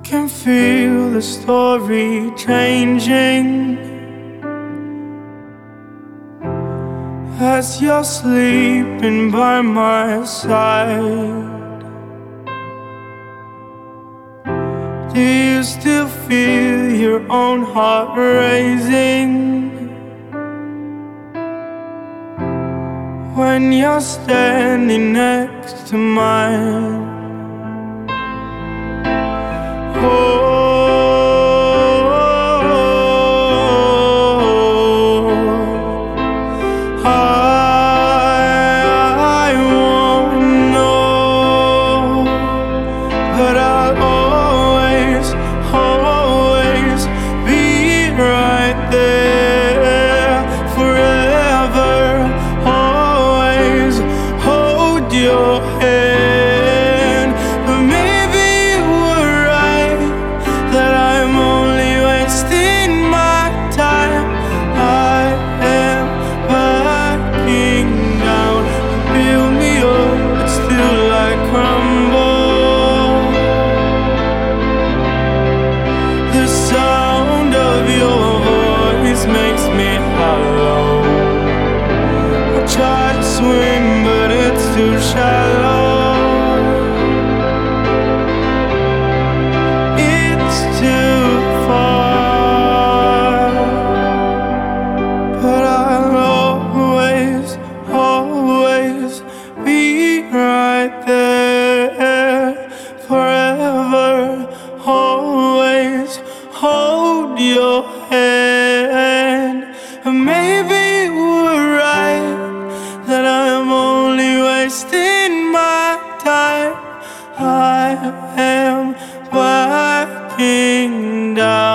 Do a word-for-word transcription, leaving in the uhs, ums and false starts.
can feel the story changing as you're sleeping by my side. Do you still feel your own heart racing when you're standing next to mine? Oh, I, I won't know, but I'll always, always be right there forever. Always hold your hand, but maybe you were right that I'm only wasting my time. I am backing down. You build me up, but still I crumble. The sound of your voice makes me hollow. I try to swim, but it's too shallow. It's too far, but I'll always, always be right there forever. Always hold your hand. And maybe you were right that I'm only wasting my time. I am backing down.